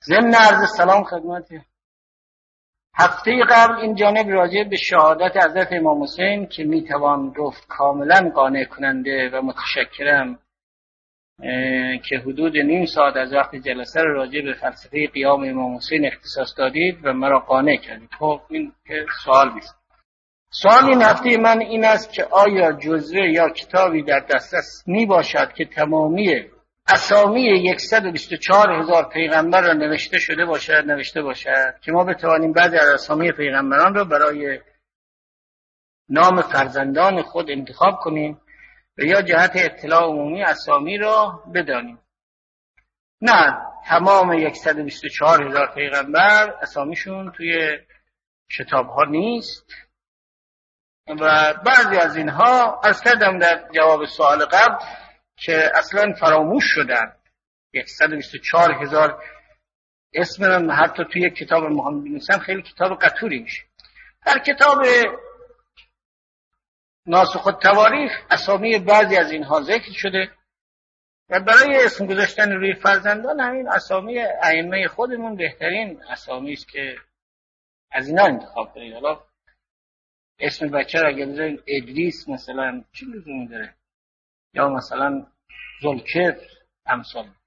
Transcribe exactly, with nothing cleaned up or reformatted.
ضمن عرض سلام خدمت هفته قبل این جانب راجع به شهادت حضرت امام حسین که میتوان گفت کاملا قانع کننده و متشکرم که حدود نیم ساعت از وقت جلسه رو راجع به فلسفه قیام امام حسین اختصاص دادید و مرا قانع کردید. خب این که سوال نیست. سوال این هفته من این است که آیا جزوه یا کتابی در دسترس می باشد که تمامی اسامی صد و بیست و چهار هزار پیغمبر را نوشته شده باشد نوشته باشد که ما بتوانیم بعضی از اسامی پیغمبران را برای نام فرزندان خود انتخاب کنیم و یا جهت اطلاع عمومی اسامی را بدانیم؟ نه، تمام صد و بیست و چهار هزار پیغمبر اسامیشون توی کتاب ها نیست و بعضی از اینها عرض کردم در جواب سوال قبل که اصلا فراموش شدن. صد و بیست و چهار هزار اسم من حتی توی کتاب محمد بنویسم خیلی کتاب قطوری میشه. در کتاب ناسخ التواریخ اسامی بعضی از اینها ذکر شده و برای اسم گذاشتن روی فرزندان همین اسامی ائمه خودمون بهترین اسامی است که از اینا انتخاب کنید. حالا اسم بچه را اگه بذارید ادریس مثلا چی لزومی داره، یا مثلا ذوالکفل امثال.